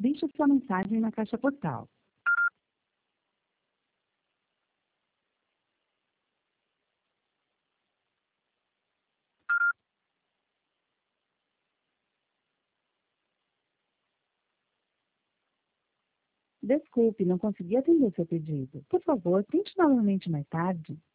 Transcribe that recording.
Deixe sua mensagem na caixa postal. Desculpe, não consegui atender seu pedido. Por favor, tente novamente mais tarde.